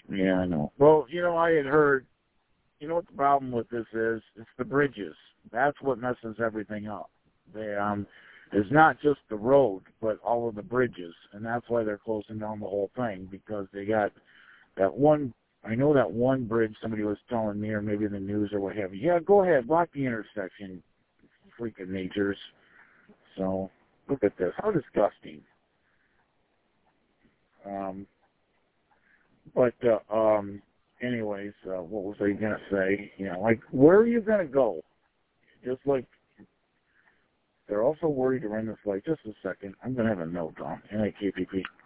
Yeah, I know. Well, I had heard, what the problem with this is? It's the bridges. That's what messes everything up. It's not just the road, but all of the bridges, and that's why they're closing down the whole thing, because they got that one. I know that one bridge somebody was telling me, or maybe the news or what have you. Yeah, go ahead, block the intersection, freaking natures. So, look at this. How disgusting. Anyways, what was I going to say? Where are you going to go? Just like, they're also worried to run this light. Just a second. I'm going to have a note on NAKPP.